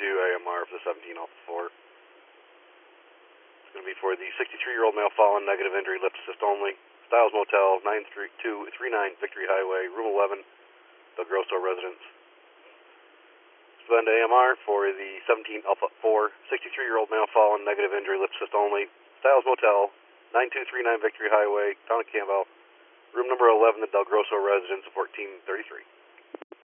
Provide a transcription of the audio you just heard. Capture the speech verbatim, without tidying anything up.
two A M R for the seventeen Alpha four. It's going to be for the sixty-three-year-old male fallen, negative injury, lip assist only. Styles Motel, nine two three nine Victory Highway, room eleven, Del Grosso residence. Spend A M R for the seventeen Alpha four, sixty-three-year-old male fallen, negative injury, lip assist only. Styles Motel, nine two three nine Victory Highway, Town of Campbell, room number eleven, the Del Grosso residence, fourteen thirty-three.